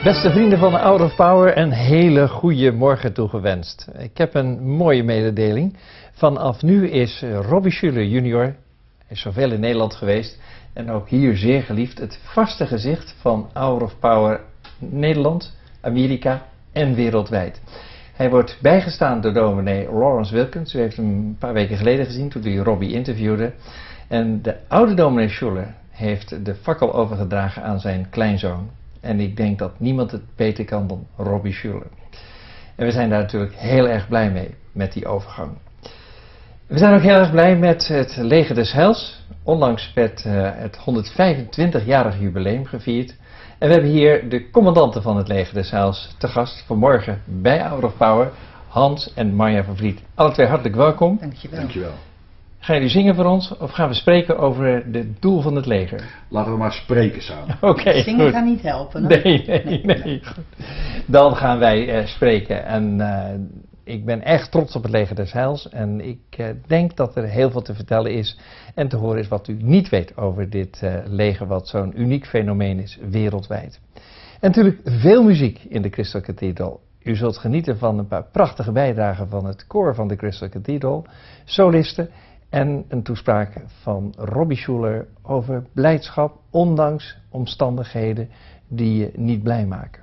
Beste vrienden van de Hour of Power, een hele goede morgen toegewenst. Ik heb een mooie mededeling. Vanaf nu is Robbie Schuller junior, hij is zoveel in Nederland geweest en ook hier zeer geliefd, het vaste gezicht van Hour of Power Nederland, Amerika en wereldwijd. Hij wordt bijgestaan door dominee Lawrence Wilkins. U heeft hem een paar weken geleden gezien toen hij Robbie interviewde. En de oude dominee Schuller heeft de fakkel overgedragen aan zijn kleinzoon. En ik denk dat niemand het beter kan dan Robbie Schuller. En we zijn daar natuurlijk heel erg blij mee, met die overgang. We zijn ook heel erg blij met het Leger des Heils. Onlangs werd het 125-jarig jubileum gevierd. En we hebben hier de commandanten van het Leger des Heils te gast vanmorgen bij Hour of Power, Hans en Marja van Vliet. Alle twee hartelijk welkom. Dankjewel. Dankjewel. Gaan jullie zingen voor ons of gaan we spreken over het doel van het leger? Laten we maar spreken samen. Oké, Zingen goed. gaat niet helpen. Nee. Goed. Dan gaan wij spreken. En ik ben echt trots op het Leger des Heils. En ik denk dat er heel veel te vertellen is en te horen is wat u niet weet over dit leger, wat zo'n uniek fenomeen is wereldwijd. En natuurlijk veel muziek in de Crystal Cathedral. U zult genieten van een paar prachtige bijdragen van het koor van de Crystal Cathedral, solisten en een toespraak van Robbie Schuller over blijdschap ondanks omstandigheden die je niet blij maken.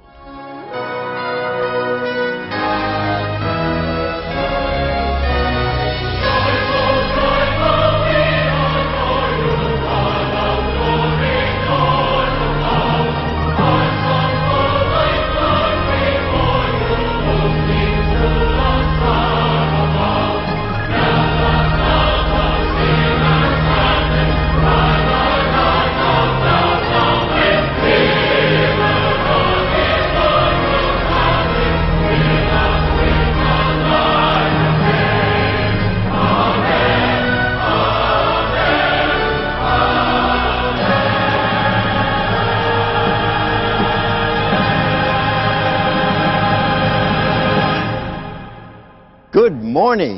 Good morning.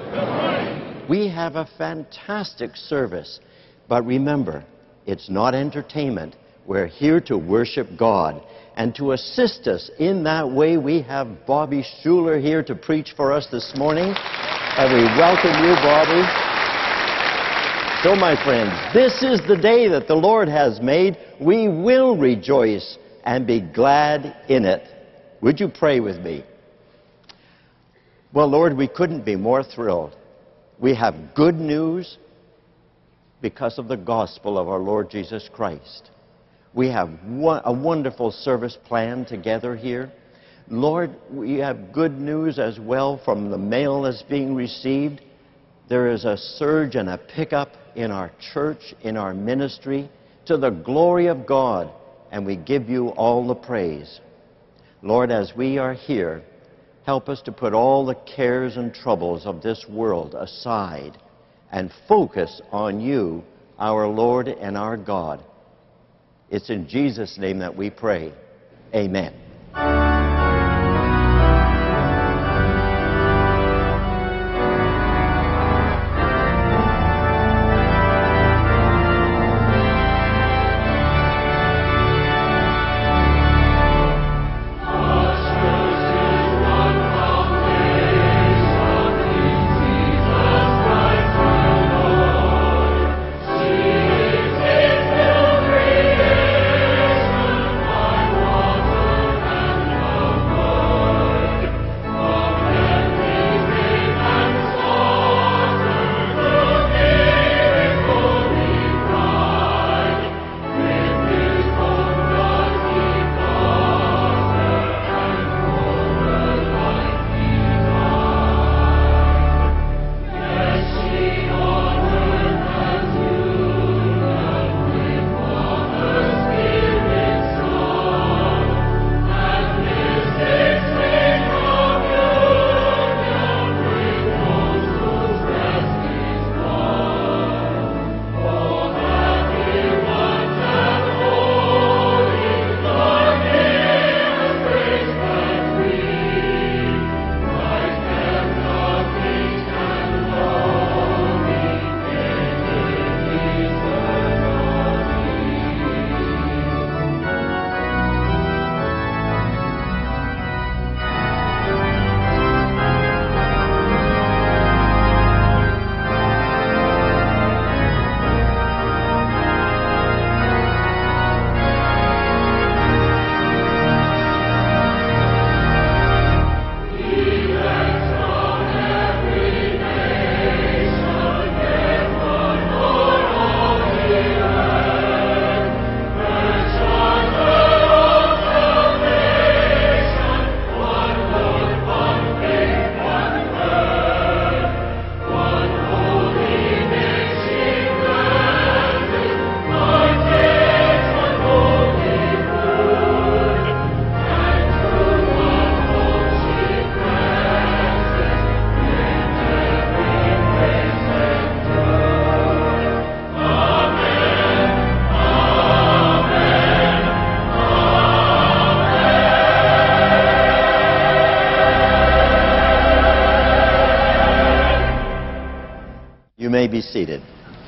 We have a fantastic service, but remember, it's not entertainment. We're here to worship God. And to assist us in that way, we have Bobby Schuller here to preach for us this morning. And we welcome you, Bobby. So, my friends, this is the day that the Lord has made. We will rejoice and be glad in it. Would you pray with me? Well, Lord, we couldn't be more thrilled. We have good news because of the gospel of our Lord Jesus Christ. We have a wonderful service planned together here. Lord, we have good news as well from the mail that's being received. There is a surge and a pickup in our church, in our ministry, to the glory of God, and we give you all the praise. Lord, as we are here, help us to put all the cares and troubles of this world aside and focus on you, our Lord and our God. It's in Jesus' name that we pray. Amen. You may be seated.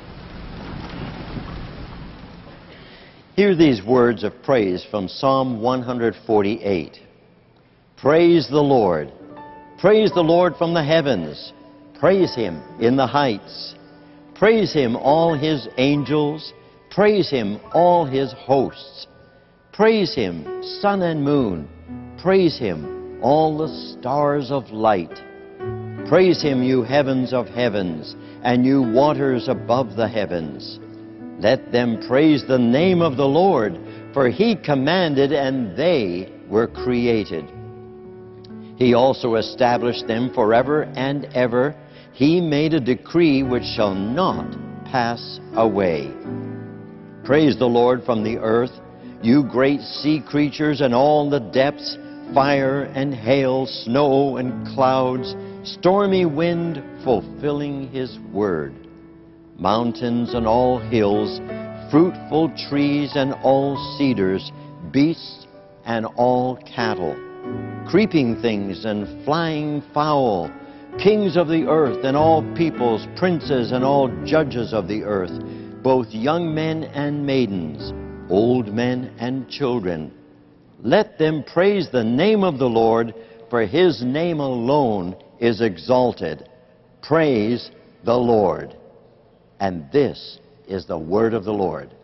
Hear these words of praise from Psalm 148. Praise the Lord. Praise the Lord from the heavens. Praise Him in the heights. Praise Him, all His angels. Praise Him, all His hosts. Praise Him, sun and moon. Praise Him, all the stars of light. Praise Him, you heavens of heavens, and you waters above the heavens. Let them praise the name of the Lord, for He commanded, and they were created. He also established them forever and ever. He made a decree which shall not pass away. Praise the Lord from the earth, you great sea creatures and all the depths, fire and hail, snow and clouds, stormy wind fulfilling His word. Mountains and all hills, fruitful trees and all cedars, beasts and all cattle, creeping things and flying fowl, kings of the earth and all peoples, princes and all judges of the earth, both young men and maidens, old men and children. Let them praise the name of the Lord, for His name alone is exalted. Praise the Lord. And this is the word of the Lord.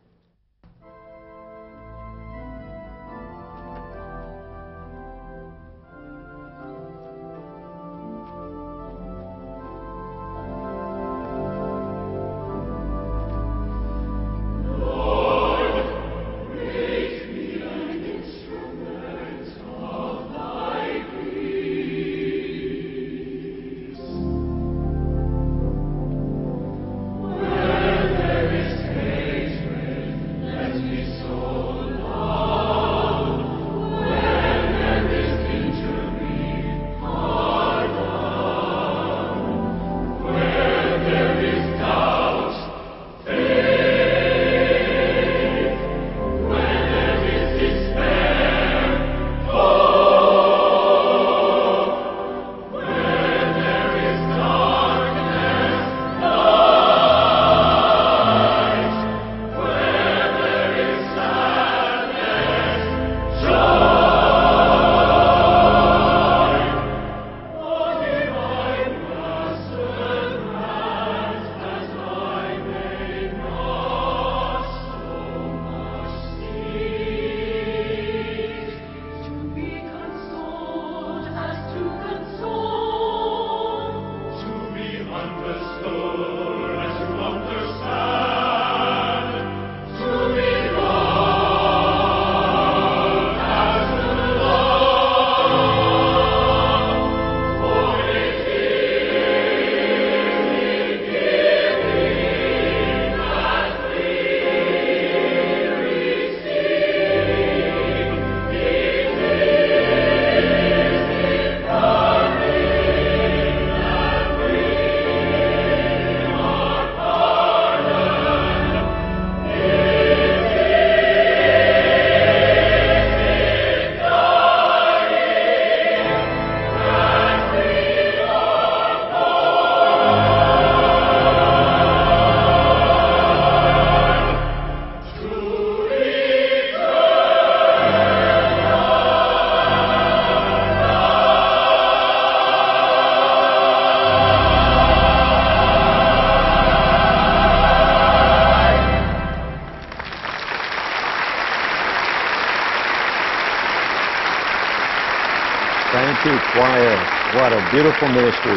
Thank you, choir. What a beautiful ministry.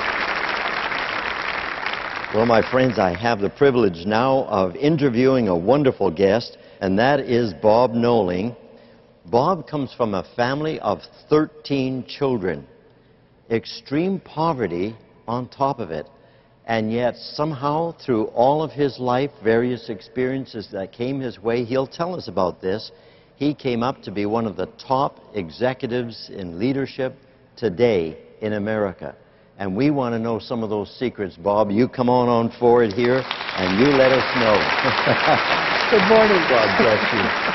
Well, my friends, I have the privilege now of interviewing a wonderful guest, and that is Bob Knowling. Bob comes from a family of 13 children. Extreme poverty on top of it. And yet, somehow, through all of his life, various experiences that came his way, he'll tell us about this. He came up to be one of the top executives in leadership today in America. And we want to know some of those secrets, Bob. You come on forward here, and you let us know. Good morning. God bless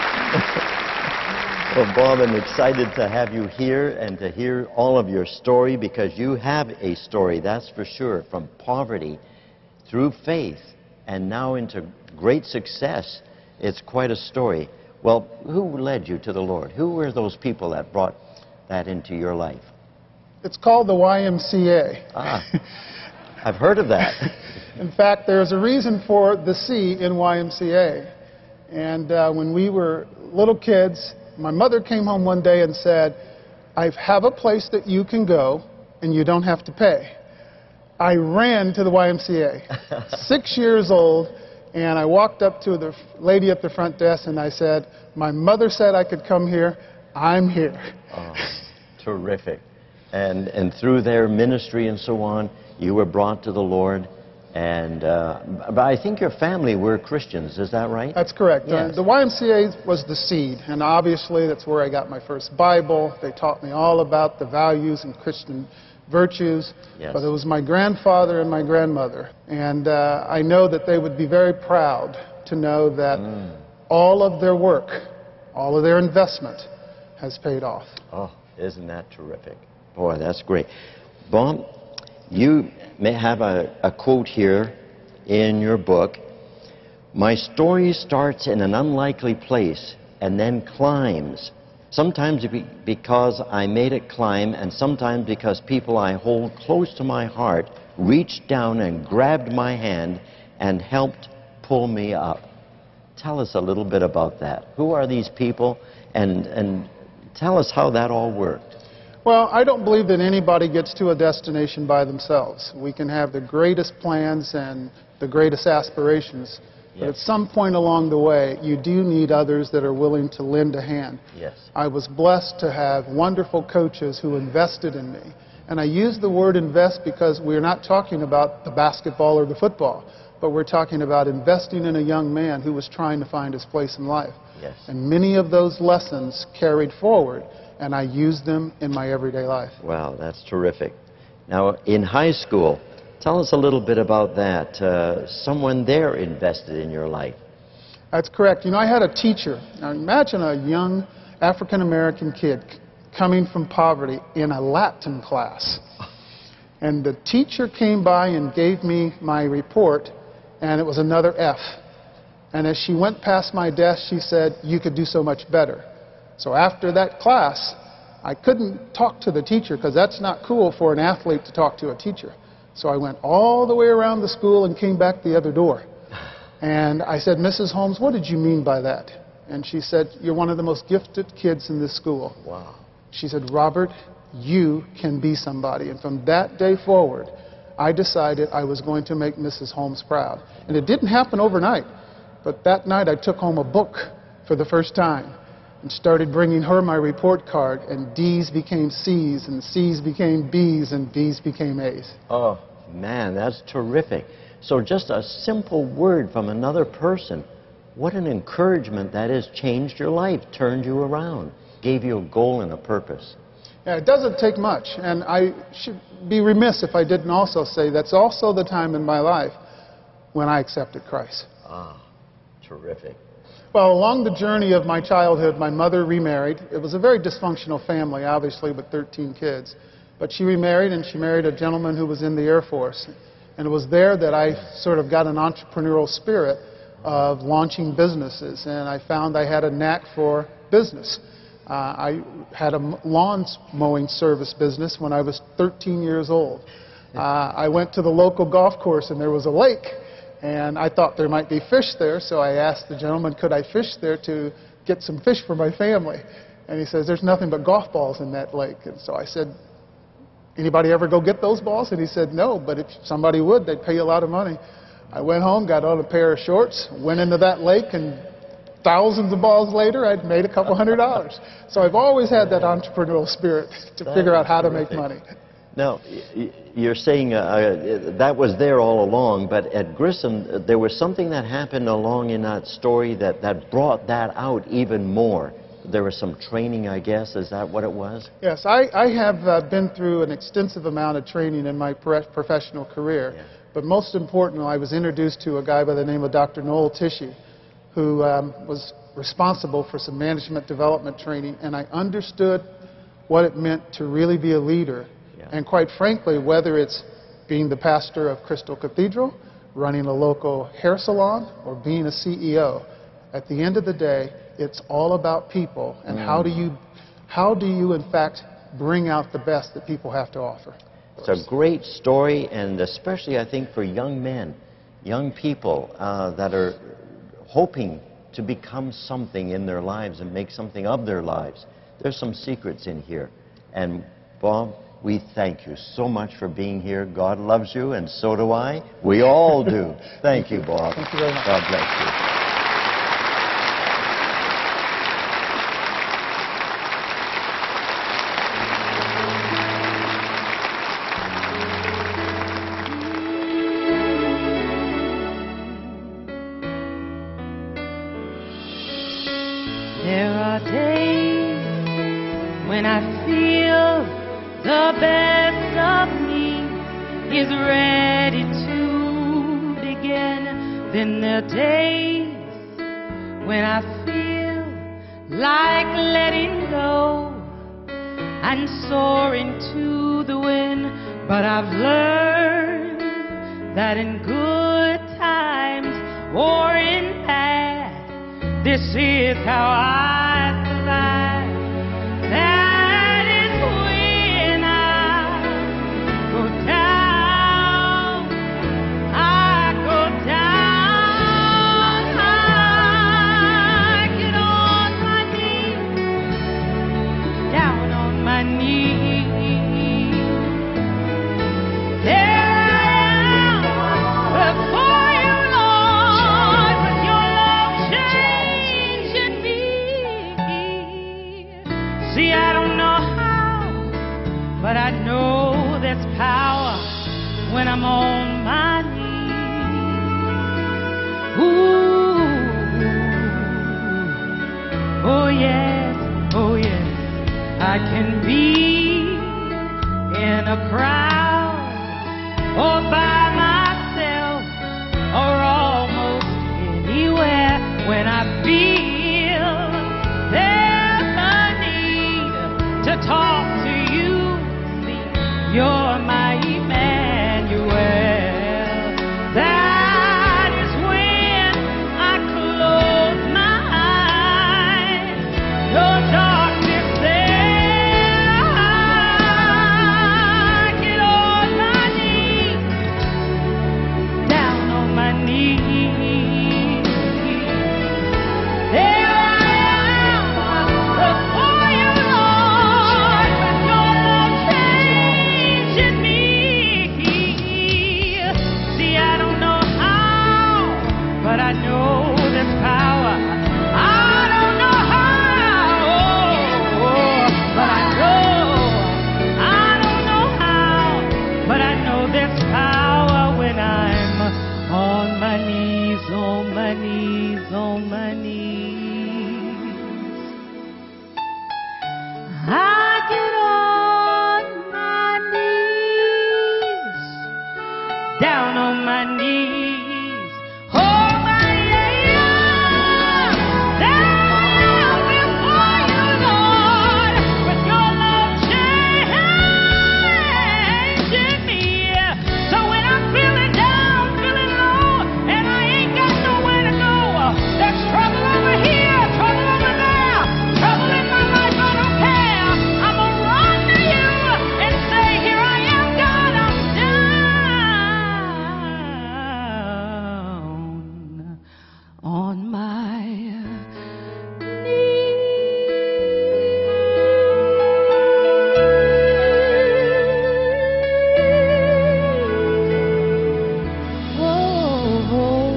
you. Well, Bob, I'm excited to have you here and to hear all of your story, because you have a story, that's for sure, from poverty through faith and now into great success. It's quite a story. Well, who led you to the Lord? Who were those people that brought that into your life? It's called the YMCA. Ah, I've heard of that. In fact, there's a reason for the C in YMCA. And when we were little kids, my mother came home one day and said, "I have a place that you can go and you don't have to pay." I ran to the YMCA, 6 years old, and I walked up to the lady at the front desk and I said, "My mother said I could come here. I'm here." Oh, terrific. And through their ministry and so on, you were brought to the Lord. And but I think your family were Christians, is that right? That's correct. Yes. The YMCA was the seed, and obviously that's where I got my first Bible. They taught me all about the values and Christian virtues. Yes. But it was my grandfather and my grandmother. And I know that they would be very proud to know that all of their work, all of their investment has paid off. Oh, isn't that terrific? Boy, that's great. Bob, you may have a quote here in your book. "My story starts in an unlikely place and then climbs. Sometimes because I made it climb, and sometimes because people I hold close to my heart reached down and grabbed my hand and helped pull me up." Tell us a little bit about that. Who are these people, and tell us how that all worked. Well, I don't believe that anybody gets to a destination by themselves. We can have the greatest plans and the greatest aspirations, but at some point along the way, you do need others that are willing to lend a hand. Yes. I was blessed to have wonderful coaches who invested in me. And I use the word invest because we're not talking about the basketball or the football, but we're talking about investing in a young man who was trying to find his place in life. Yes. And many of those lessons carried forward, and I use them in my everyday life. Wow, that's terrific. Now, in high school, tell us a little bit about that. Someone there invested in your life. That's correct. You know, I had a teacher. Now, imagine a young African-American kid coming from poverty in a Latin class. And the teacher came by and gave me my report, and it was another F. And as she went past my desk, she said, "You could do so much better." So after that class, I couldn't talk to the teacher because that's not cool for an athlete to talk to a teacher. So I went all the way around the school and came back the other door. And I said, "Mrs. Holmes, what did you mean by that?" And she said, "You're one of the most gifted kids in this school." Wow. She said, "Robert, you can be somebody." And from that day forward, I decided I was going to make Mrs. Holmes proud. And it didn't happen overnight. But that night I took home a book for the first time and started bringing her my report card, and D's became C's, and C's became B's, and B's became A's. Oh, man, that's terrific. So just a simple word from another person, what an encouragement that is. Changed your life, turned you around, gave you a goal and a purpose. Yeah, it doesn't take much, and I should be remiss if I didn't also say that's also the time in my life when I accepted Christ. Ah, terrific. Well, along the journey of my childhood, my mother remarried. It was a very dysfunctional family, obviously, with 13 kids. But she remarried, and she married a gentleman who was in the Air Force. And it was there that I sort of got an entrepreneurial spirit of launching businesses. And I found I had a knack for business. I had a lawn mowing service business when I was 13 years old. I went to the local golf course, and there was a lake. And I thought there might be fish there, so I asked the gentleman, could I fish there to get some fish for my family? And he says, "There's nothing but golf balls in that lake." And so I said, "Anybody ever go get those balls?" And he said, "No, but if somebody would, they'd pay you a lot of money." I went home, got on a pair of shorts, went into that lake, and thousands of balls later, I'd made a couple $100s. So I've always had that entrepreneurial spirit to figure out how to make money. Now, you're saying that was there all along, but at Grissom, there was something that happened along in that story that brought that out even more. There was some training, I guess. Is that what it was? Yes, I have been through an extensive amount of training in my professional career. Yeah. But most importantly, I was introduced to a guy by the name of Dr. Noel Tishy, who was responsible for some management development training, and I understood what it meant to really be a leader. And quite frankly, whether it's being the pastor of Crystal Cathedral, running a local hair salon, or being a CEO. At the end of the day, it's all about people and how do you in fact bring out the best that people have to offer. It's a great story, and especially I think for young men, young people that are hoping to become something in their lives and make something of their lives. There's some secrets in here. And Bob, we thank you so much for being here. God loves you, and so do I. We all do. Thank you, Bob. Thank you very much. God bless you. There are days when I feel the best of me is ready to begin. Then there are days when I feel like letting go and soaring to the wind. But I've learned that in good times or in bad, this is how I survive. That is when I go down. I go down. I get on my knees, down on my knees. See, I don't know how, but I know there's power when I'm on my knees. Ooh, oh yes, I can be in a crowd or by myself or almost anywhere when I feel there's a need to talk to you. See, you're my Emmanuel. That is when I close my eyes. No darkness there. I get on my knees, down on my knees. There I am before you, Lord, but your love changing me. See, I don't know how, but I know there's power. I don't know how, but I don't know how, but I know there's power when I'm on my knees, on my knees, on my knees. I get on my knees, down on my knees. Oh my, yeah, down before you, Lord, with your love changing me. So when I'm feeling down, feeling low, and I ain't got nowhere to go, there's trouble over here, trouble over there, trouble in my life, I don't care. I'm gonna run to you and say, here I am, God, I'm down on my knees. Oh.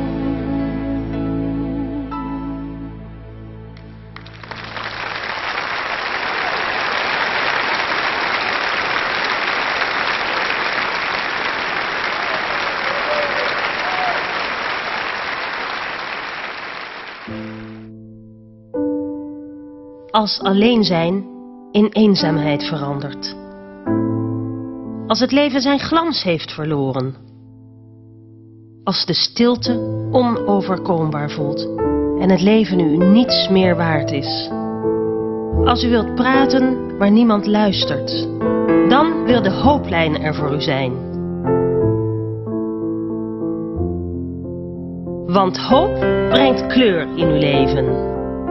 Als alleen zijn in eenzaamheid verandert. Als het leven zijn glans heeft verloren. Als de stilte onoverkombaar voelt en het leven u niets meer waard is. Als u wilt praten waar niemand luistert, dan wil de hooplijn er voor u zijn. Want hoop brengt kleur in uw leven.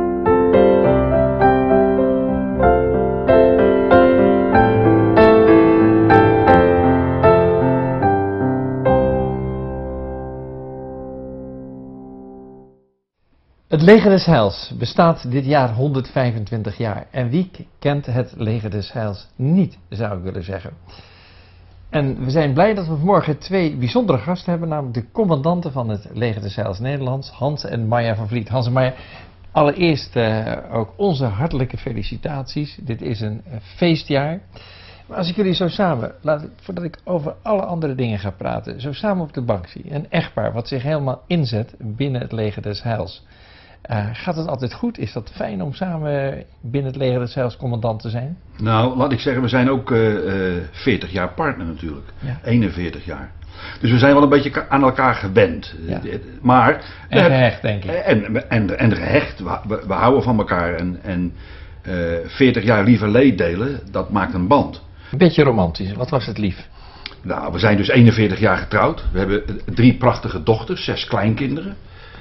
Het Leger des Heils bestaat dit jaar 125 jaar. En wie kent het Leger des Heils niet, zou ik willen zeggen. En we zijn blij dat we vanmorgen twee bijzondere gasten hebben, namelijk de commandanten van het Leger des Heils Nederlands, Hans en Marja van Vliet. Hans en Marja, allereerst ook onze hartelijke felicitaties. Dit is een feestjaar. Maar als ik jullie zo samen, voordat ik over alle andere dingen ga praten, zo samen op de bank zie, een echtpaar wat zich helemaal inzet binnen het Leger des Heils. Gaat het altijd goed? Is dat fijn om samen binnen het Leger des Heils commandant te zijn? Nou, laat ik zeggen, we zijn ook 40 jaar partner natuurlijk. Ja. 41 jaar. Dus we zijn wel een beetje aan elkaar gewend. Ja. Maar En gehecht, denk ik. En gehecht. We houden van elkaar. En 40 jaar liever leed delen, dat maakt een band. Een beetje romantisch. Wat was het lief? Nou, we zijn dus 41 jaar getrouwd. We hebben 3 prachtige dochters, 6 kleinkinderen.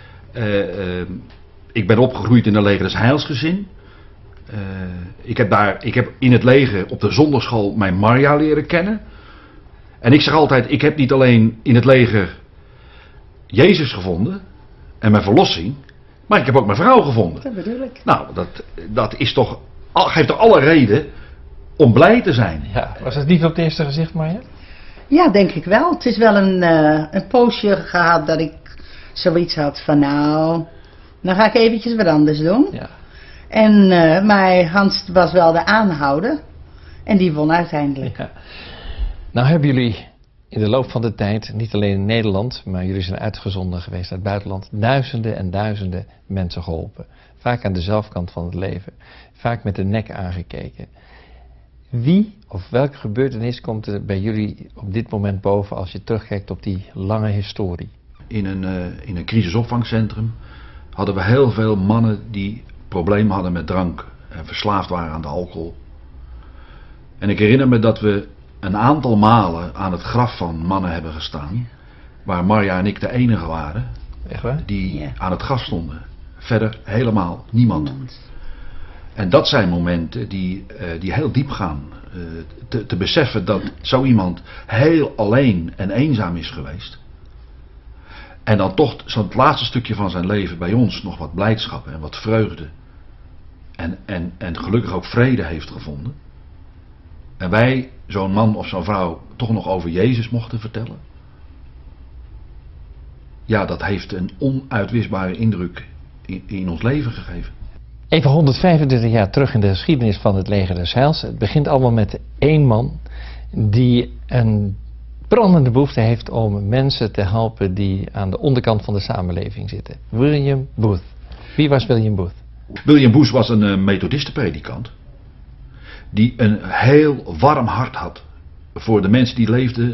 Ik ben opgegroeid in een Leger des Heils gezin. Ik heb in het leger op de zondagschool mijn Marja leren kennen. En ik zeg altijd, ik heb niet alleen in het leger Jezus gevonden en mijn verlossing, maar ik heb ook mijn vrouw gevonden. Dat bedoel ik. Nou, dat is toch, geeft toch alle reden om blij te zijn. Ja, was het lief op het eerste gezicht, Marja? Ja, denk ik wel. Het is wel een poosje gehad dat ik zoiets had van nou, dan ga ik eventjes wat anders doen. Ja. Maar Hans was wel de aanhouder en die won uiteindelijk. Ja. Nou hebben jullie in de loop van de tijd, niet alleen in Nederland, maar jullie zijn uitgezonden geweest uit het buitenland, duizenden en duizenden mensen geholpen. Vaak aan de zelfkant van het leven. Vaak met de nek aangekeken. Wie of welke gebeurtenis komt er bij jullie op dit moment boven als je terugkijkt op die lange historie? In een crisisopvangcentrum hadden we heel veel mannen die problemen hadden met drank en verslaafd waren aan de alcohol. En ik herinner me dat we een aantal malen aan het graf van mannen hebben gestaan, waar Marja en ik de enige waren Echt waar? die aan het graf stonden. Verder helemaal niemand. En dat zijn momenten die heel diep gaan. Te beseffen dat zo iemand heel alleen en eenzaam is geweest. En dan toch zo'n laatste stukje van zijn leven bij ons nog wat blijdschap en wat vreugde. En gelukkig ook vrede heeft gevonden. En wij, zo'n man of zo'n vrouw, toch nog over Jezus mochten vertellen. Ja, dat heeft een onuitwisbare indruk in ons leven gegeven. Even 125 jaar terug in de geschiedenis van het Leger des Heils. Het begint allemaal met één man die een brandende behoefte heeft om mensen te helpen die aan de onderkant van de samenleving zitten. William Booth. Wie was William Booth? William Booth was een methodistenpredikant die een heel warm hart had voor de mensen die leefden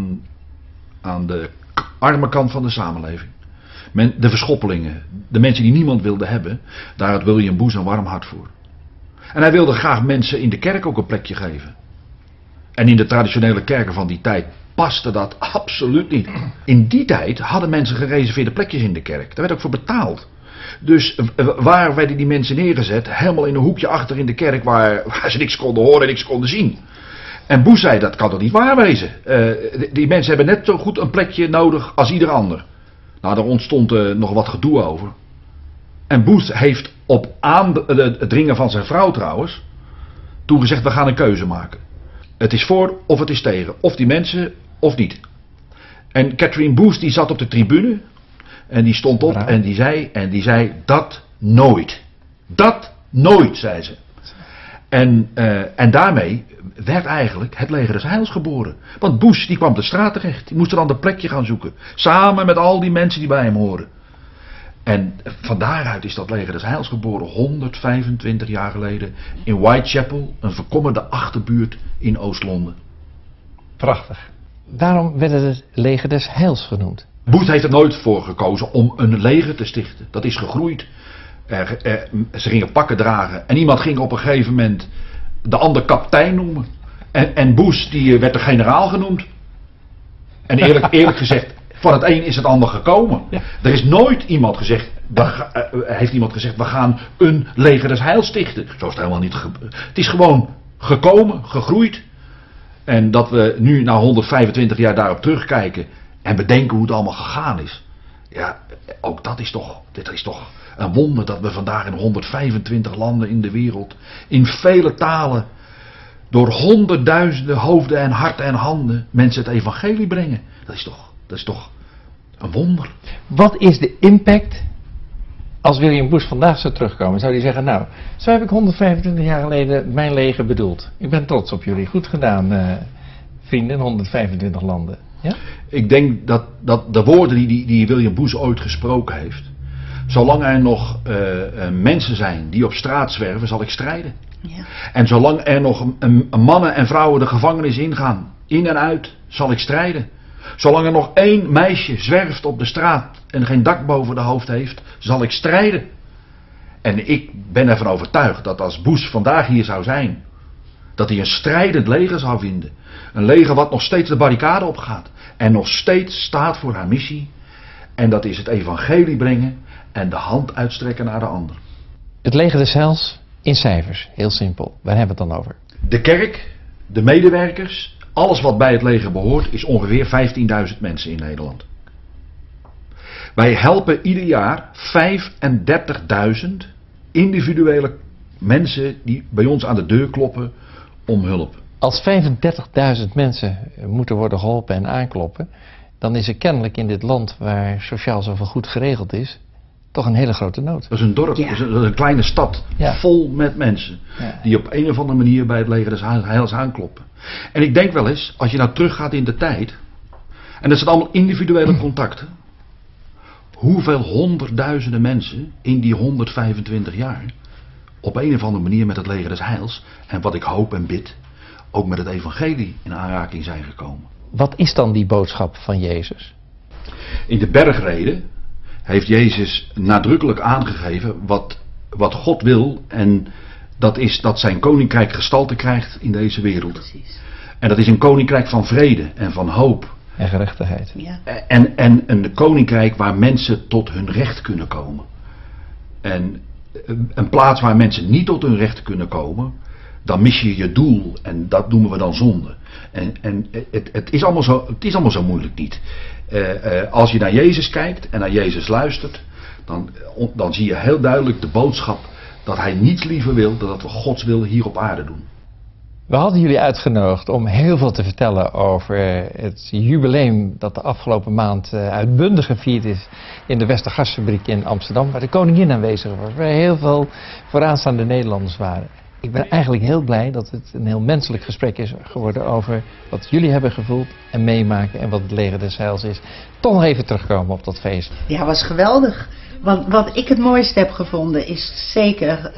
aan de arme kant van de samenleving. De verschoppelingen, de mensen die niemand wilde hebben, daar had William Booth een warm hart voor. En hij wilde graag mensen in de kerk ook een plekje geven. En in de traditionele kerken van die tijd paste dat absoluut niet. In die tijd hadden mensen gereserveerde plekjes in de kerk. Daar werd ook voor betaald. Dus waar werden die mensen neergezet? Helemaal in een hoekje achter in de kerk waar ze niks konden horen en niks konden zien. En Booth zei, dat kan toch niet waar wezen? Die mensen hebben net zo goed een plekje nodig als ieder ander. Nou, daar ontstond nog wat gedoe over. En Booth heeft op het dringen van zijn vrouw trouwens toen gezegd, we gaan een keuze maken. Het is voor of het is tegen. Of die mensen of niet. En Catherine Booth die zat op de tribune. En die stond op en die zei dat nooit. Dat nooit, zei ze. En daarmee werd eigenlijk het Leger des Heils geboren. Want Booth die kwam de straat terecht. Die moest er dan een plekje gaan zoeken. Samen met al die mensen die bij hem horen. En van daaruit is dat Leger des Heils geboren 125 jaar geleden in Whitechapel, een verkommerde achterbuurt in Oost-Londen. Prachtig. Daarom werd het het Leger des Heils genoemd. Booth heeft er nooit voor gekozen om een leger te stichten. Dat is gegroeid. Ze gingen pakken dragen. En iemand ging op een gegeven moment de ander kapitein noemen. En Booth die werd de generaal genoemd. En eerlijk gezegd Van het een is het ander gekomen. Ja. Er is nooit iemand gezegd, heeft iemand gezegd, we gaan een leger des heils stichten. Zo is het helemaal niet. Het is gewoon gekomen, gegroeid. En dat we nu na 125 jaar daarop terugkijken en bedenken hoe het allemaal gegaan is. Ja, ook dit is toch een wonder dat we vandaag in 125 landen in de wereld, in vele talen, door honderdduizenden hoofden en harten en handen mensen het evangelie brengen. Dat is toch een wonder. Wat is de impact als William Bush vandaag zou terugkomen? Zou hij zeggen, nou, zo heb ik 125 jaar geleden mijn leger bedoeld. Ik ben trots op jullie. Goed gedaan, vrienden in 125 landen. Ja? Ik denk dat de woorden die William Bush ooit gesproken heeft, zolang er nog mensen zijn die op straat zwerven, zal ik strijden. Ja. En zolang er nog mannen en vrouwen de gevangenis ingaan, in en uit, zal ik strijden. Zolang er nog één meisje zwerft op de straat en geen dak boven de hoofd heeft, zal ik strijden. En ik ben ervan overtuigd dat als Bush vandaag hier zou zijn, dat hij een strijdend leger zou vinden. Een leger wat nog steeds de barricade opgaat en nog steeds staat voor haar missie. En dat is het evangelie brengen en de hand uitstrekken naar de ander. Het leger des heils in cijfers, heel simpel. Waar hebben we het dan over? De kerk, de medewerkers, alles wat bij het leger behoort, is ongeveer 15.000 mensen in Nederland. Wij helpen ieder jaar 35.000 individuele mensen die bij ons aan de deur kloppen om hulp. Als 35.000 mensen moeten worden geholpen en aankloppen, dan is er kennelijk in dit land waar sociaal zoveel goed geregeld is, toch een hele grote nood. Dat is een dorp, Ja. dat is een kleine stad, Ja. vol met mensen Ja. die op een of andere manier bij het leger des heils aankloppen. En ik denk wel eens, als je nou teruggaat in de tijd, en dat zijn allemaal individuele contacten, hoeveel honderdduizenden mensen in die 125 jaar op een of andere manier met het leger des heils, en wat ik hoop en bid, ook met het evangelie in aanraking zijn gekomen. Wat is dan die boodschap van Jezus? In de bergreden heeft Jezus nadrukkelijk aangegeven wat God wil, en dat is dat zijn koninkrijk gestalte krijgt in deze wereld. Precies. En dat is een koninkrijk van vrede en van hoop. En gerechtigheid. Ja. En een koninkrijk waar mensen tot hun recht kunnen komen. En een plaats waar mensen niet tot hun recht kunnen komen, dan mis je je doel. En dat noemen we dan zonde. En het is allemaal zo moeilijk niet. Als je naar Jezus kijkt en naar Jezus luistert, dan zie je heel duidelijk de boodschap dat hij niets liever wil dan dat we Gods wil hier op aarde doen. We hadden jullie uitgenodigd om heel veel te vertellen over het jubileum dat de afgelopen maand uitbundig gevierd is in de Westergasfabriek in Amsterdam, waar de koningin aanwezig was, waar heel veel vooraanstaande Nederlanders waren. Ik ben eigenlijk heel blij dat het een heel menselijk gesprek is geworden over wat jullie hebben gevoeld en meemaken en wat het leger des heils is. Toch nog even terugkomen op dat feest. Ja, was geweldig. Want wat ik het mooiste heb gevonden is zeker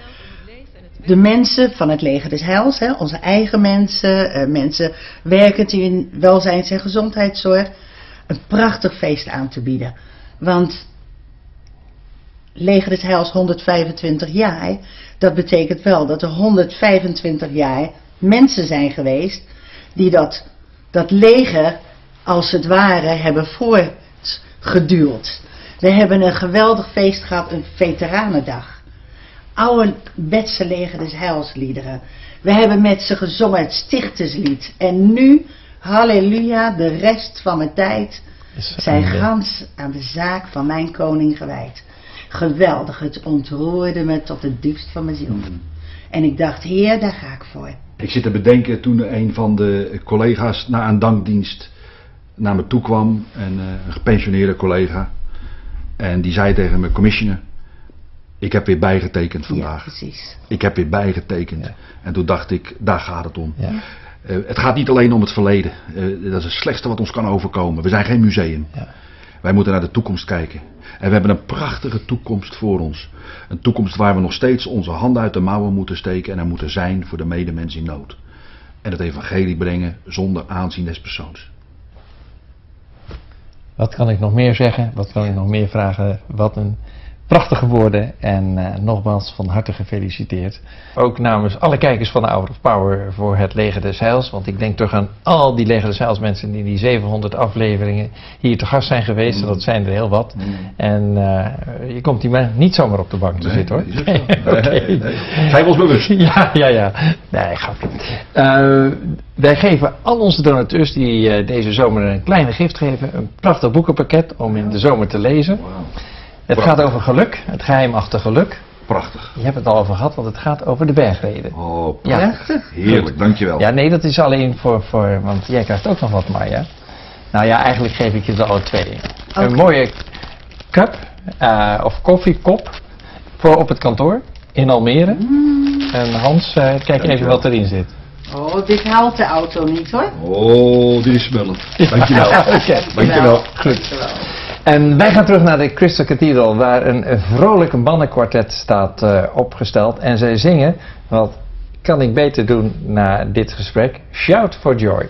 de mensen van het leger des heils, hè, onze eigen mensen, mensen werkend in welzijns- en gezondheidszorg, een prachtig feest aan te bieden. Want leger des heils 125 jaar, dat betekent wel dat er 125 jaar mensen zijn geweest die dat leger als het ware hebben voortgeduwd. We hebben een geweldig feest gehad, een veteranendag. Ouderwetse leger des heils liederen. We hebben met ze gezongen het stichterslied. En nu, halleluja, de rest van mijn tijd zijn gans aan de zaak van mijn koning gewijd. Geweldig, het ontroerde me tot het diepst van mijn ziel. En ik dacht, Heer, daar ga ik voor. Ik zit te bedenken toen een van de collega's na een dankdienst naar me toe kwam, een gepensioneerde collega. En die zei tegen me, commissioner, ik heb weer bijgetekend vandaag. Ja, precies. Ik heb weer bijgetekend. Ja. En toen dacht ik, daar gaat het om. Ja. Het gaat niet alleen om het verleden. Dat is het slechtste wat ons kan overkomen. We zijn geen museum. Ja. Wij moeten naar de toekomst kijken. En we hebben een prachtige toekomst voor ons. Een toekomst waar we nog steeds onze handen uit de mouwen moeten steken en er moeten zijn voor de medemens in nood. En het evangelie brengen zonder aanzien des persoons. Wat kan ik nog meer zeggen? Wat kan ik nog meer vragen? Wat een Prachtige woorden en nogmaals van harte gefeliciteerd. Ook namens alle kijkers van de Hour of Power voor het Leger des Heils. Want ik denk toch aan al die Leger des Heils mensen die in die 700 afleveringen hier te gast zijn geweest. En dat zijn er heel wat. En je komt hier maar niet zomaar op de bank te zitten hoor. Okay. Zijn we ons bewust? Ja. Nee, grapje. Wij geven al onze donateurs die deze zomer een kleine gift geven. Een prachtig boekenpakket om in de zomer te lezen. Wow. Het gaat over geluk, het geheim achter geluk. Prachtig. Je hebt het al over gehad, want het gaat over de bergreden. Oh, Prachtig. heerlijk, dankjewel. Ja, nee, dat is alleen voor, want jij krijgt ook nog wat, Marja. Nou ja, eigenlijk geef ik je er alle twee. Okay. Een mooie cup, of koffiekop, voor op het kantoor in Almere. En Hans, kijk even wat erin zit. Oh, dit haalt de auto niet hoor. Oh, dit is smellend. Dankjewel. Oké, Dankjewel. goed. Dankjewel. En wij gaan terug naar de Crystal Cathedral, waar een vrolijk mannenkwartet staat opgesteld. En zij zingen, wat kan ik beter doen na dit gesprek, Shout for Joy.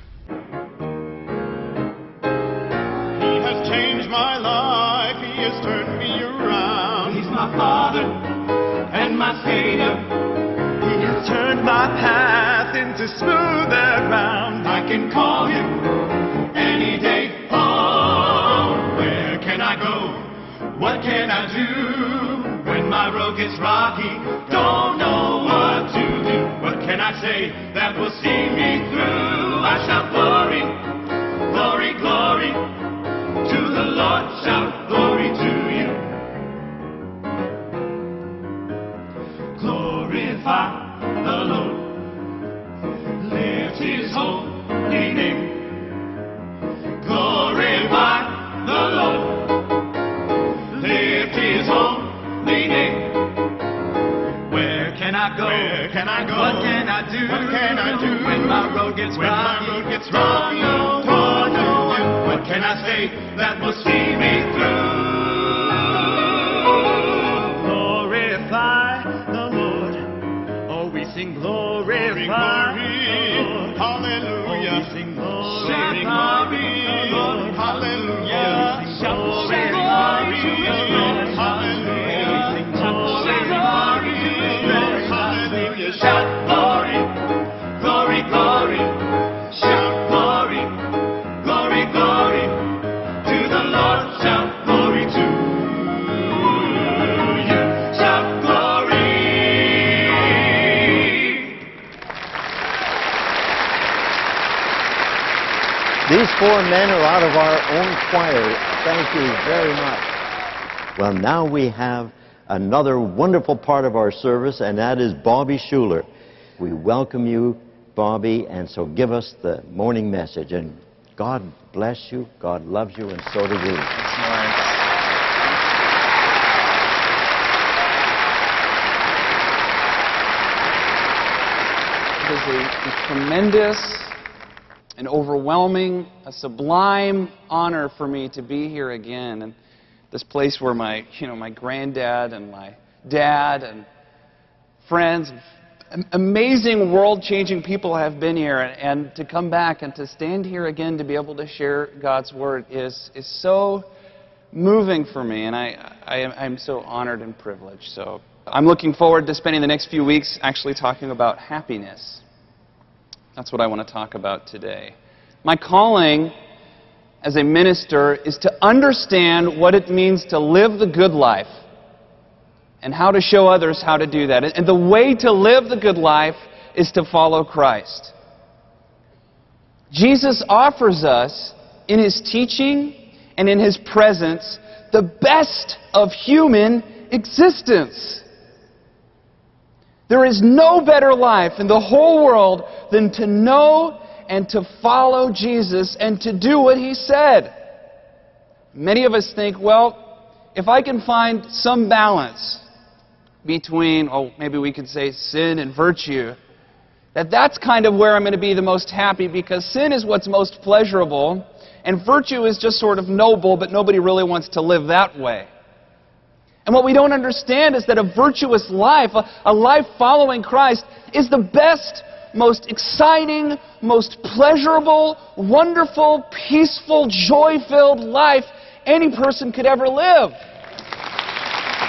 He has changed my life, he has turned me around. He's my Father and my Savior. He has turned my path into smooth and round. I can call him any day. What can I do when my road gets rocky? Don't know what to do. What can I say that will see me through? I shout glory, glory, glory to the Lord. Shout glory to you. Glorify the Lord. Lift his holy name. Glorify the Lord. Lift his holy name. Where can I go? Where can I go? What can I do? What can I do when my road gets rocky? Don't know. What can I say that will see me through? Glorify the Lord. Oh, we sing glorify the Lord. Hallelujah. Oh, we sing glorify the Lord. Hallelujah. Shout glory. Shout glory, glory, glory. Shout glory, glory, glory to the Lord. Shout glory to you. Shout glory. These four men are out of our own choir. Thank you very much. Well, now we have another wonderful part of our service, and that is Bobby Schuller. We welcome you, Bobby, and so give us the morning message. And God bless you, God loves you, and so do we. It is a tremendous, an overwhelming, a sublime honor for me to be here again. And this place where my granddad and my dad and friends, amazing world-changing people have been here, and to come back and to stand here again to be able to share God's Word is so moving for me, and I'm so honored and privileged. So I'm looking forward to spending the next few weeks actually talking about happiness. That's what I want to talk about today. My calling as a minister is to understand what it means to live the good life and how to show others how to do that. And the way to live the good life is to follow Christ. Jesus offers us in His teaching and in His presence the best of human existence. There is no better life in the whole world than to know and to follow Jesus and to do what He said. Many of us think, well, if I can find some balance between, maybe we could say sin and virtue, that's kind of where I'm going to be the most happy, because sin is what's most pleasurable and virtue is just sort of noble, but nobody really wants to live that way. And what we don't understand is that a virtuous life, a life following Christ, is the best, most exciting, most pleasurable, wonderful, peaceful, joy-filled life any person could ever live.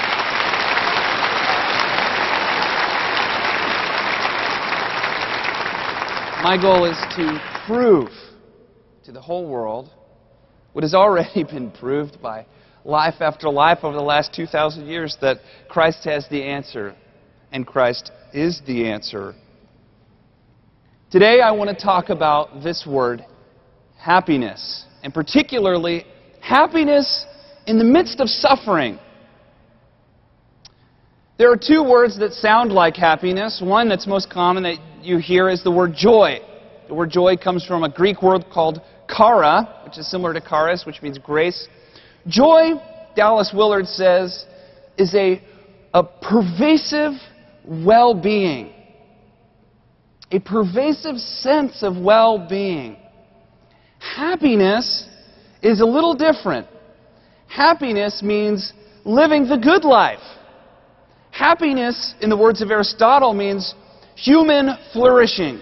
My goal is to prove to the whole world what has already been proved by life after life over the last 2,000 years, that Christ has the answer, and Christ is the answer. Today I want to talk about this word, happiness, and particularly happiness in the midst of suffering. There are two words that sound like happiness. One that's most common that you hear is the word joy. The word joy comes from a Greek word called chara, which is similar to charis, which means grace. Joy, Dallas Willard says, is a pervasive well-being. A pervasive sense of well-being. Happiness is a little different. Happiness means living the good life. Happiness, in the words of Aristotle, means human flourishing.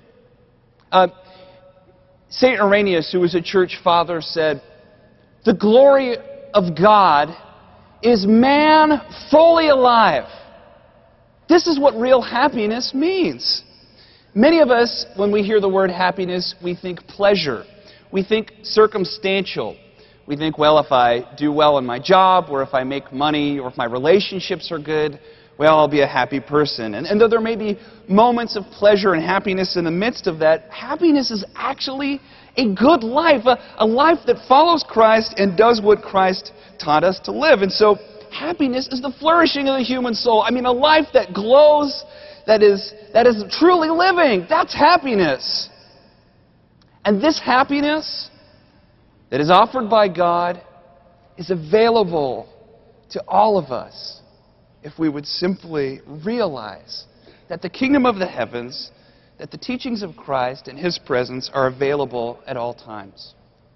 St. Irenaeus, who was a church father, said, "The glory of God is man fully alive." This is what real happiness means. Many of us, when we hear the word happiness, we think pleasure. We think circumstantial. We think, well, if I do well in my job, or if I make money, or if my relationships are good, well, I'll be a happy person. And though there may be moments of pleasure and happiness in the midst of that, happiness is actually a good life, a life that follows Christ and does what Christ taught us to live. And so happiness is the flourishing of the human soul. I mean, a life that glows, that is truly living. That's happiness. And this happiness that is offered by God is available to all of us if we would simply realize that the kingdom of the heavens, that the teachings of Christ and His presence are available at all times.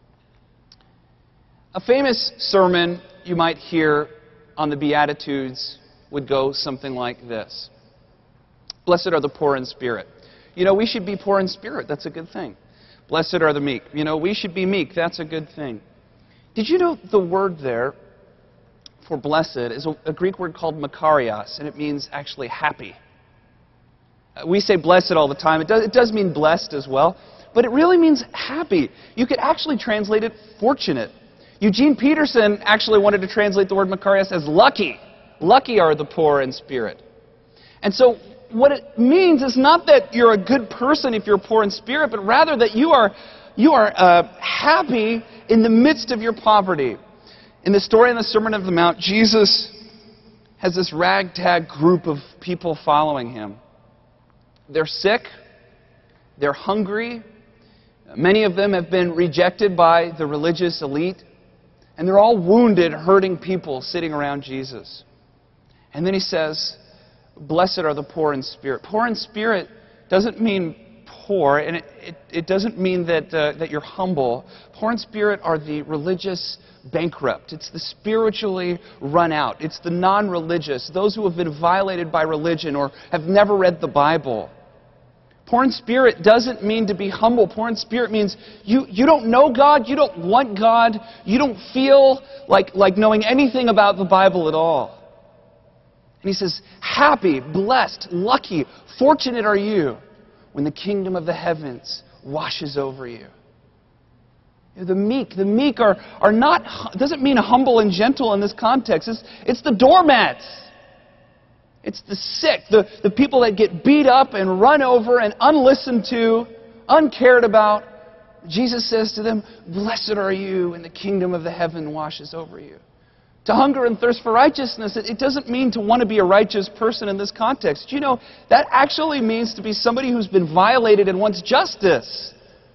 A famous sermon you might hear on the Beatitudes would go something like this. Blessed are the poor in spirit. You know, we should be poor in spirit. That's a good thing. Blessed are the meek. You know, we should be meek. That's a good thing. Did you know the word there for blessed is a Greek word called makarios, and it means actually happy. We say blessed all the time. It does mean blessed as well, but it really means happy. You could actually translate it fortunate. Eugene Peterson actually wanted to translate the word makarios as lucky. Lucky are the poor in spirit. And so what it means is not that you're a good person if you're poor in spirit, but rather that you are happy in the midst of your poverty. In the story in the Sermon on the Mount, Jesus has this ragtag group of people following Him. They're sick. They're hungry. Many of them have been rejected by the religious elite. And they're all wounded, hurting people sitting around Jesus. And then He says, blessed are the poor in spirit. Poor in spirit doesn't mean poor, and it doesn't mean that you're humble. Poor in spirit are the religious bankrupt. It's the spiritually run out. It's the non-religious, those who have been violated by religion or have never read the Bible. Poor in spirit doesn't mean to be humble. Poor in spirit means you don't know God, you don't want God, you don't feel like knowing anything about the Bible at all. And He says, happy, blessed, lucky, fortunate are you when the kingdom of the heavens washes over you. The meek are not, doesn't mean humble and gentle in this context. It's the doormats. It's the sick, the people that get beat up and run over and unlistened to, uncared about. Jesus says to them, blessed are you when the kingdom of the heaven washes over you. To hunger and thirst for righteousness, it doesn't mean to want to be a righteous person in this context. You know, that actually means to be somebody who's been violated and wants justice.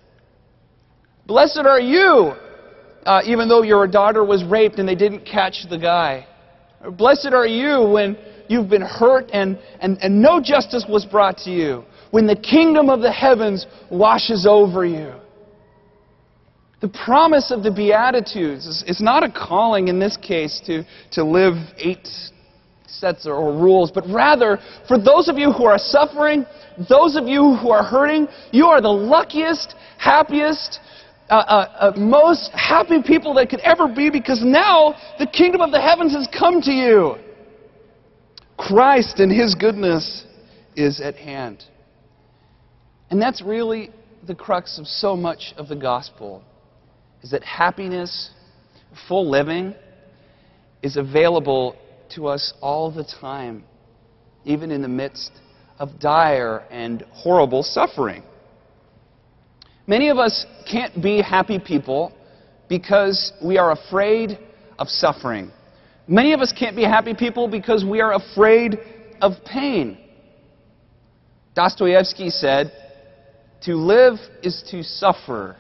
Blessed are you, even though your daughter was raped and they didn't catch the guy. Blessed are you when you've been hurt and no justice was brought to you. When the kingdom of the heavens washes over you. The promise of the Beatitudes is not a calling in this case to live 8 sets or rules, but rather for those of you who are suffering, those of you who are hurting, you are the luckiest, happiest, most happy people that could ever be, because now the kingdom of the heavens has come to you. Christ and His goodness is at hand. And that's really the crux of so much of the gospel, is that happiness, full living, is available to us all the time, even in the midst of dire and horrible suffering. Many of us can't be happy people because we are afraid of suffering. Many of us can't be happy people because we are afraid of pain. Dostoevsky said, "To live is to suffer."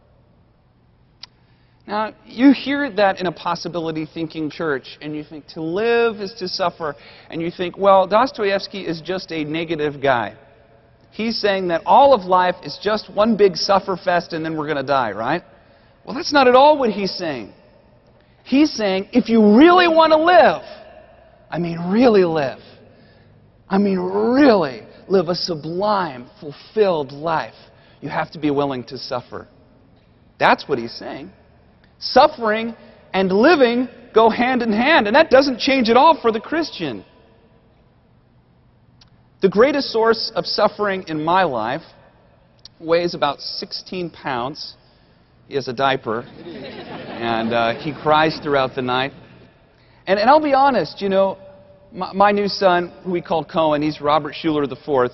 Now, you hear that in a possibility-thinking church, and you think, to live is to suffer, and you think, well, Dostoevsky is just a negative guy. He's saying that all of life is just one big suffer-fest, and then we're going to die, right? Well, that's not at all what he's saying. He's saying, if you really want to live, I mean really live, I mean really live a sublime, fulfilled life, you have to be willing to suffer. That's what he's saying. Suffering and living go hand in hand, and that doesn't change at all for the Christian. The greatest source of suffering in my life weighs about 16 pounds. He has a diaper, and he cries throughout the night. And I'll be honest, you know, my new son, who we call Cohen, he's Robert Schuller IV,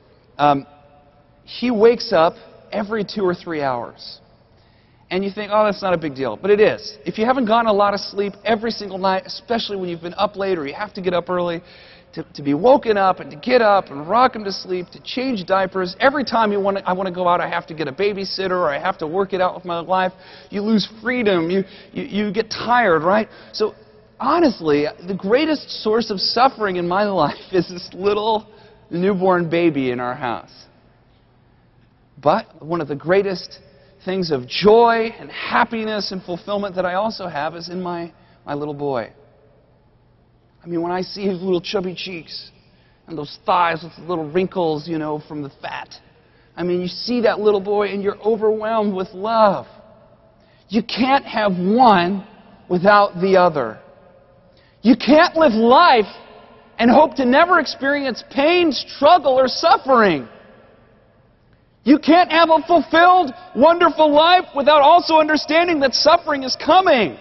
he wakes up every 2 or 3 hours. And you think, oh, that's not a big deal. But it is. If you haven't gotten a lot of sleep every single night, especially when you've been up late or you have to get up early, to be woken up and to get up and rock him to sleep, to change diapers. Every time I want to go out, I have to get a babysitter or I have to work it out with my life. You lose freedom. You get tired, right? So honestly, the greatest source of suffering in my life is this little newborn baby in our house. But one of the greatest things of joy and happiness and fulfillment that I also have is in my little boy. I mean, when I see his little chubby cheeks and those thighs with the little wrinkles, you know, from the fat. I mean, you see that little boy and you're overwhelmed with love. You can't have one without the other. You can't live life and hope to never experience pain, struggle, or suffering. You can't have a fulfilled, wonderful life without also understanding that suffering is coming.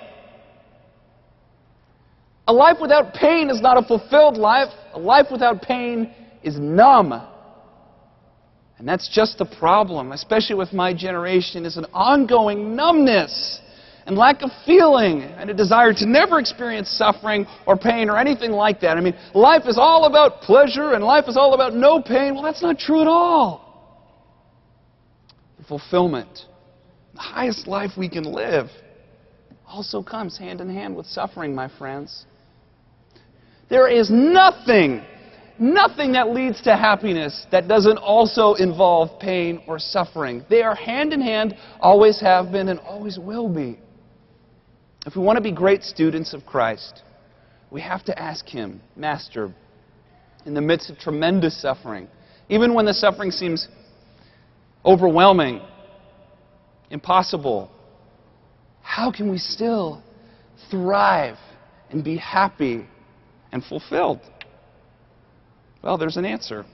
A life without pain is not a fulfilled life. A life without pain is numb. And that's just the problem, especially with my generation, is an ongoing numbness and lack of feeling and a desire to never experience suffering or pain or anything like that. I mean, life is all about pleasure and life is all about no pain. Well, that's not true at all. The fulfillment, the highest life we can live, also comes hand in hand with suffering, my friends. There is nothing that leads to happiness that doesn't also involve pain or suffering. They are hand in hand, always have been, and always will be. If we want to be great students of Christ, we have to ask Him, Master, in the midst of tremendous suffering, even when the suffering seems overwhelming, impossible, how can we still thrive and be happy and fulfilled? Well, there's an answer.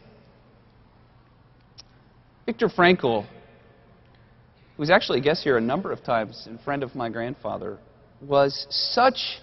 Viktor Frankl, who's actually a guest here a number of times and a friend of my grandfather, was such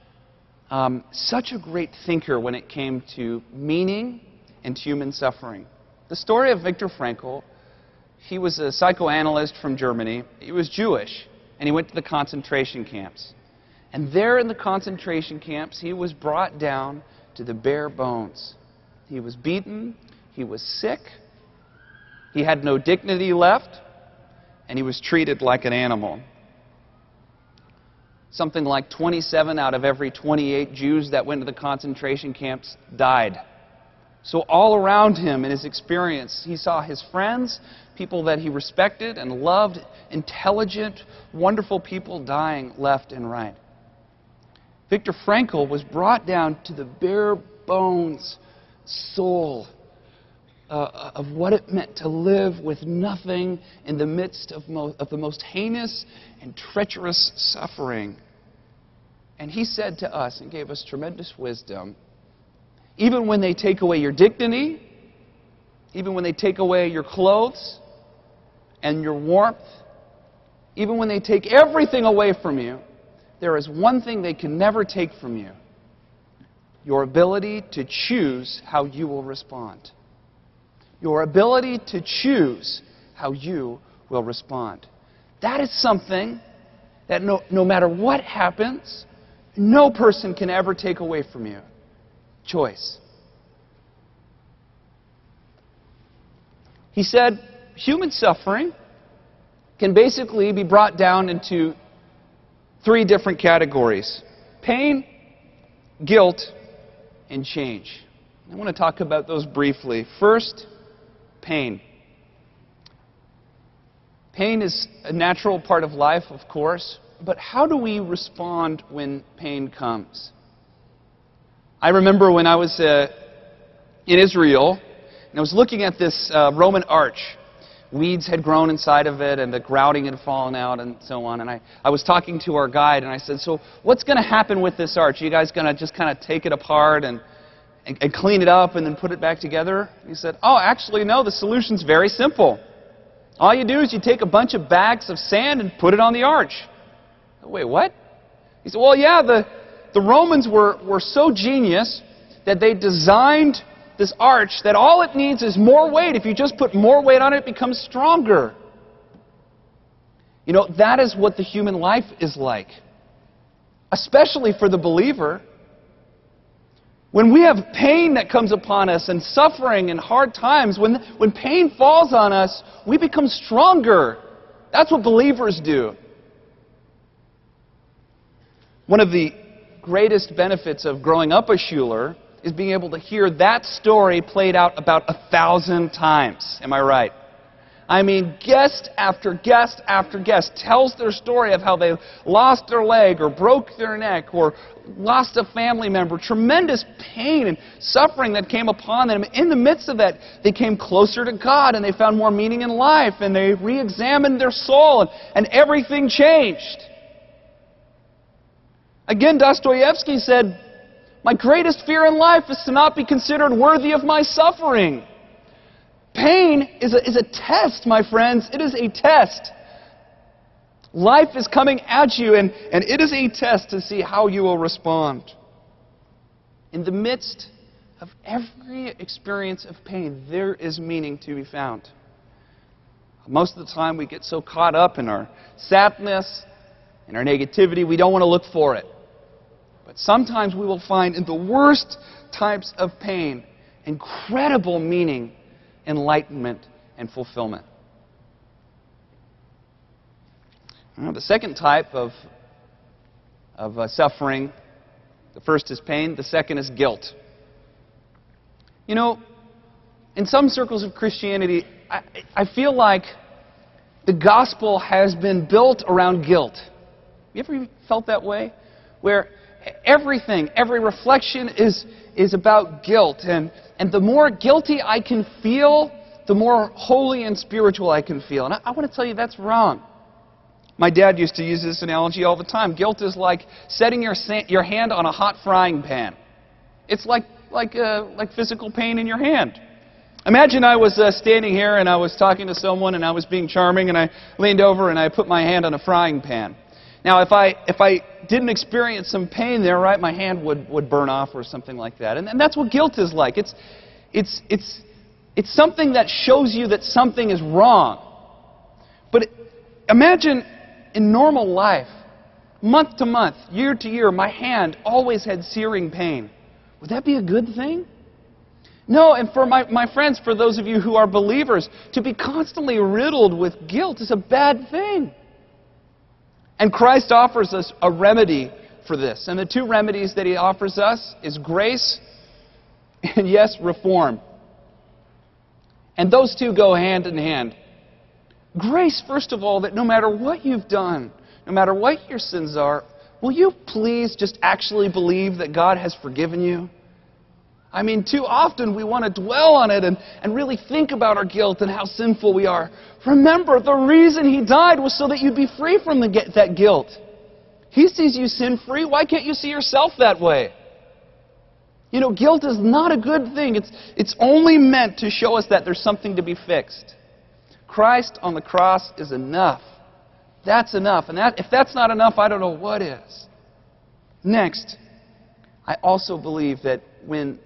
a great thinker when it came to meaning and human suffering. The story of Viktor Frankl, he was a psychoanalyst from Germany. He was Jewish, and he went to the concentration camps. And there in the concentration camps, he was brought down to the bare bones. He was beaten, he was sick, he had no dignity left, and he was treated like an animal. Something like 27 out of every 28 Jews that went to the concentration camps died. So all around him in his experience, he saw his friends, people that he respected and loved, intelligent, wonderful people dying left and right. Viktor Frankl was brought down to the bare bones soul of what it meant to live with nothing in the midst of the most heinous and treacherous suffering. And he said to us and gave us tremendous wisdom, even when they take away your dignity, even when they take away your clothes and your warmth, even when they take everything away from you, there is one thing they can never take from you: your ability to choose how you will respond. Your ability to choose how you will respond. That is something that no matter what happens, no person can ever take away from you. Choice. He said human suffering can basically be brought down into 3 different categories: pain, guilt, and change. I want to talk about those briefly. First, pain. Pain is a natural part of life, of course, but how do we respond when pain comes? I remember when I was in Israel, and I was looking at this Roman arch. Weeds had grown inside of it, and the grouting had fallen out, and so on. And I was talking to our guide, and I said, "So what's going to happen with this arch? Are you guys going to just kind of take it apart and clean it up and then put it back together?" And he said, "Oh, actually, no, the solution's very simple. All you do is you take a bunch of bags of sand and put it on the arch." Wait, what? He said, "Well, yeah, the Romans were so genius that they designed this arch that all it needs is more weight. If you just put more weight on it, it becomes stronger." You know, that is what the human life is like, especially for the believer. When we have pain that comes upon us and suffering and hard times, when pain falls on us, we become stronger. That's what believers do. One of the greatest benefits of growing up a Schuler is being able to hear that story played out about 1,000 times. Am I right? I mean, guest after guest after guest tells their story of how they lost their leg or broke their neck or lost a family member. Tremendous pain and suffering that came upon them. In the midst of that, they came closer to God and they found more meaning in life and they re-examined their soul and everything changed. Again, Dostoevsky said, "My greatest fear in life is to not be considered worthy of my suffering." Pain is a test, my friends. It is a test. Life is coming at you, and it is a test to see how you will respond. In the midst of every experience of pain, there is meaning to be found. Most of the time, we get so caught up in our sadness and our negativity, we don't want to look for it. But sometimes we will find in the worst types of pain incredible meaning, enlightenment, and fulfillment. The second type of suffering, the first is pain, the second is guilt. You know, in some circles of Christianity, I feel like the gospel has been built around guilt. You ever felt that way? Where everything, every reflection is about guilt. And the more guilty I can feel, the more holy and spiritual I can feel. And I want to tell you that's wrong. My dad used to use this analogy all the time. Guilt is like setting your hand on a hot frying pan. It's like physical pain in your hand. Imagine I was standing here and I was talking to someone and I was being charming and I leaned over and I put my hand on a frying pan. Now, if I didn't experience some pain there, right, my hand would burn off or something like that. And that's what guilt is like. It's something that shows you that something is wrong. But imagine in normal life, month to month, year to year, my hand always had searing pain. Would that be a good thing? No, and for my friends, for those of you who are believers, to be constantly riddled with guilt is a bad thing. And Christ offers us a remedy for this. And the two remedies that He offers us is grace and, yes, reform. And those two go hand in hand. Grace, first of all, that no matter what you've done, no matter what your sins are, will you please just actually believe that God has forgiven you? I mean, too often we want to dwell on it and really think about our guilt and how sinful we are. Remember, the reason He died was so that you'd be free from that guilt. He sees you sin-free. Why can't you see yourself that way? You know, guilt is not a good thing. It's only meant to show us that there's something to be fixed. Christ on the cross is enough. That's enough. And if that's not enough, I don't know what is. Next, I also believe that when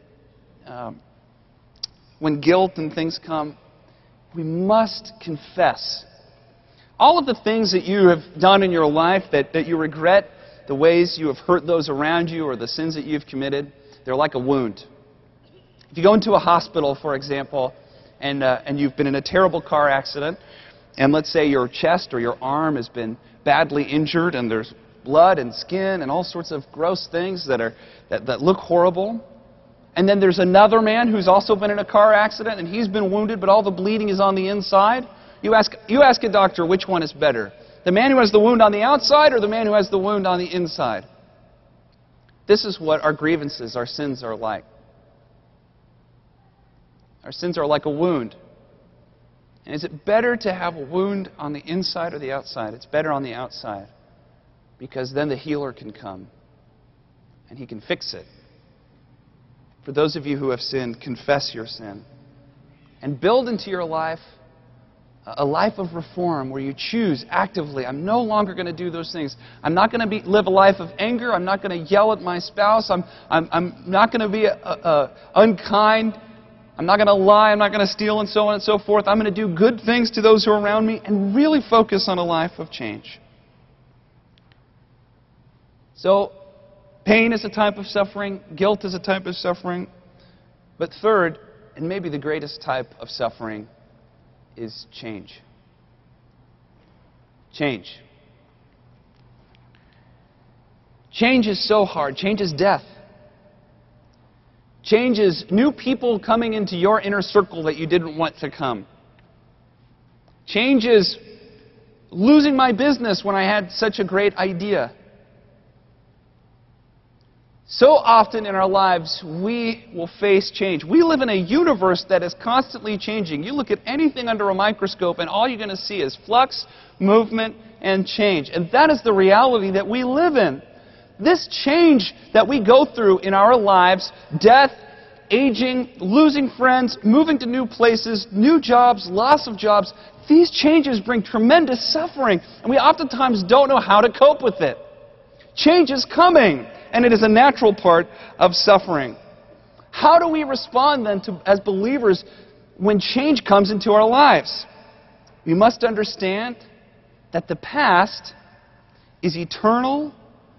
guilt and things come, we must confess. All of the things that you have done in your life that you regret, the ways you have hurt those around you or the sins that you've committed, they're like a wound. If you go into a hospital, for example, and you've been in a terrible car accident, and let's say your chest or your arm has been badly injured and there's blood and skin and all sorts of gross things that look horrible. And then there's another man who's also been in a car accident and he's been wounded, but all the bleeding is on the inside. You ask a doctor which one is better, the man who has the wound on the outside or the man who has the wound on the inside. This is what our grievances, our sins are like. Our sins are like a wound. And is it better to have a wound on the inside or the outside? It's better on the outside, because then the healer can come and he can fix it. For those of you who have sinned, confess your sin and build into your life a life of reform where you choose actively, I'm no longer going to do those things. I'm not going to live a life of anger. I'm not going to yell at my spouse. I'm not going to be unkind. I'm not going to lie. I'm not going to steal, and so on and so forth. I'm going to do good things to those who are around me and really focus on a life of change. So, pain is a type of suffering. Guilt is a type of suffering. But third, and maybe the greatest type of suffering, is change. Change. Change is so hard. Change is death. Change is new people coming into your inner circle that you didn't want to come. Change is losing my business when I had such a great idea. So often in our lives, we will face change. We live in a universe that is constantly changing. You look at anything under a microscope, and all you're going to see is flux, movement, and change. And that is the reality that we live in. This change that we go through in our lives, death, aging, losing friends, moving to new places, new jobs, loss of jobs, these changes bring tremendous suffering, and we oftentimes don't know how to cope with it. Change is coming, and it is a natural part of suffering. How do we respond then as believers when change comes into our lives? We must understand that the past is eternal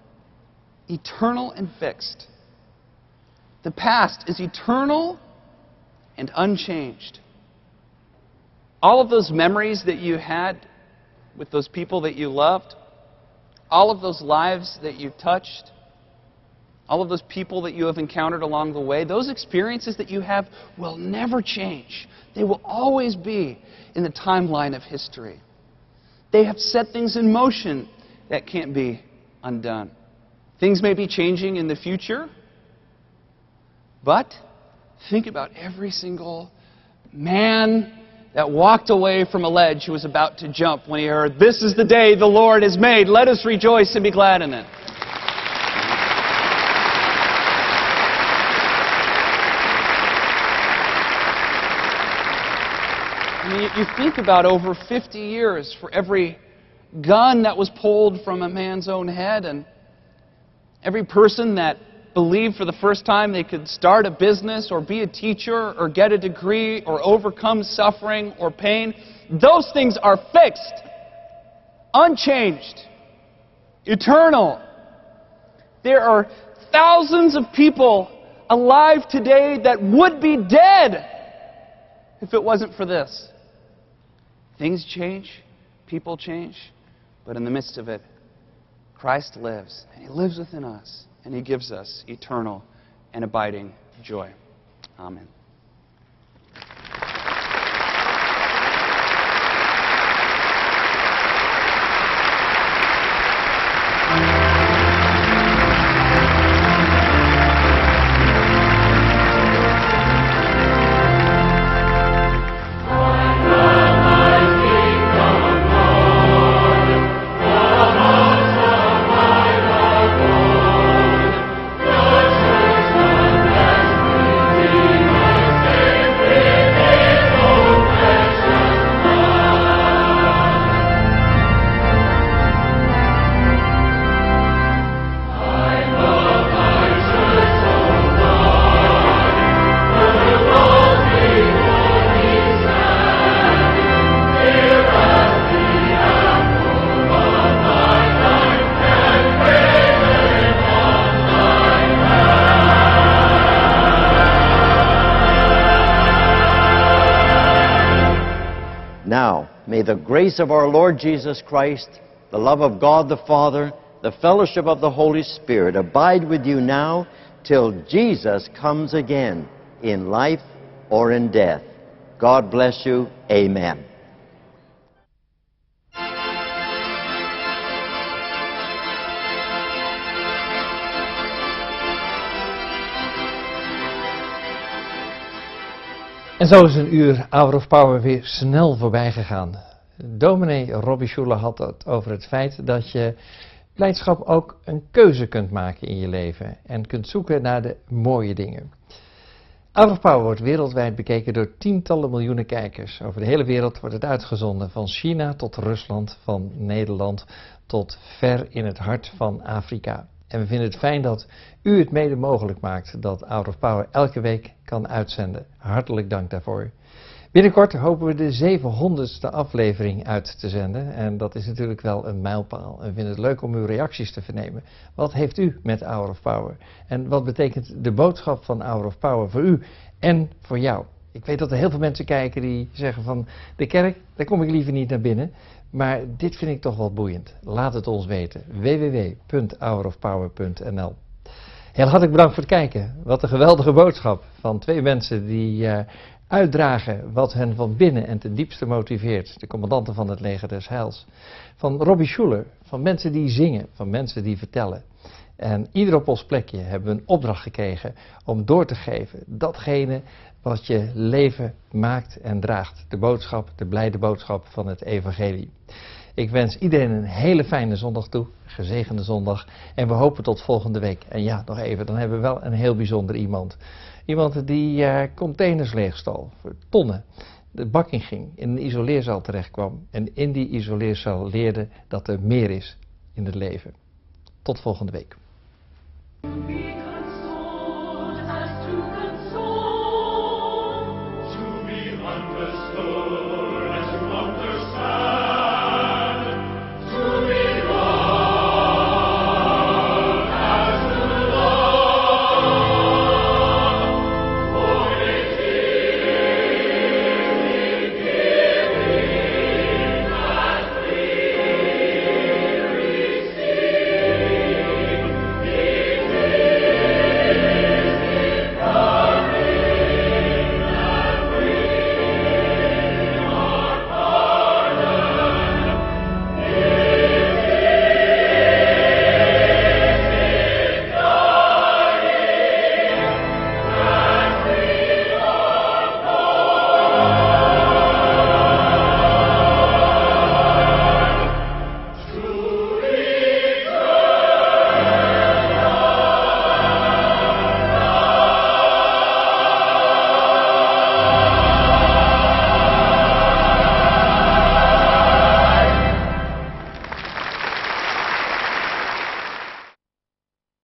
and fixed. The past is eternal and unchanged. All of those memories that you had with those people that you loved, all of those lives that you touched, all of those people that you have encountered along the way, those experiences that you have will never change. They will always be in the timeline of history. They have set things in motion that can't be undone. Things may be changing in the future, but think about every single man that walked away from a ledge who was about to jump when he heard, "This is the day the Lord has made. Let us rejoice and be glad in it." I mean, you think about over 50 years for every gun that was pulled from a man's own head, and every person that believed for the first time they could start a business or be a teacher or get a degree or overcome suffering or pain. Those things are fixed, unchanged, eternal. There are thousands of people alive today that would be dead if it wasn't for this. Things change, people change, but in the midst of it, Christ lives, and He lives within us, and He gives us eternal and abiding joy. Amen. Thy May the grace of our Lord Jesus Christ, the love of God the Father, the fellowship of the Holy Spirit abide with you now till Jesus comes again in life or in death. God bless you. Amen. En zo is een uur Hour of Power weer snel voorbij gegaan. Dominee Robbie Schuller had het over het feit dat je blijdschap ook een keuze kunt maken in je leven en kunt zoeken naar de mooie dingen. Hour of Power wordt wereldwijd bekeken door tientallen miljoenen kijkers. Over de hele wereld wordt het uitgezonden, van China tot Rusland, van Nederland tot ver in het hart van Afrika. En we vinden het fijn dat u het mede mogelijk maakt dat Hour of Power elke week kan uitzenden. Hartelijk dank daarvoor. Binnenkort hopen we de 700ste aflevering uit te zenden. En dat is natuurlijk wel een mijlpaal. En we vinden het leuk om uw reacties te vernemen. Wat heeft u met Hour of Power? En wat betekent de boodschap van Hour of Power voor u en voor jou? Ik weet dat er heel veel mensen kijken die zeggen van de kerk, daar kom ik liever niet naar binnen. Maar dit vind ik toch wel boeiend. Laat het ons weten. www.hourofpower.nl. Heel hartelijk bedankt voor het kijken. Wat een geweldige boodschap van twee mensen die uitdragen wat hen van binnen en ten diepste motiveert. De commandanten van het leger des Heils. Van Robbie Schuller, van mensen die zingen, van mensen die vertellen. En ieder op ons plekje hebben we een opdracht gekregen om door te geven datgene wat je leven maakt en draagt. De boodschap, de blijde boodschap van het evangelie. Ik wens iedereen een hele fijne zondag toe, een gezegende zondag. En we hopen tot volgende week. En ja, nog even, dan hebben we wel een heel bijzonder iemand. Iemand die containers leegstal voor tonnen. De bak in ging, in een isoleerzaal terechtkwam. En in die isoleerzaal leerde dat er meer is in het leven. Tot volgende week.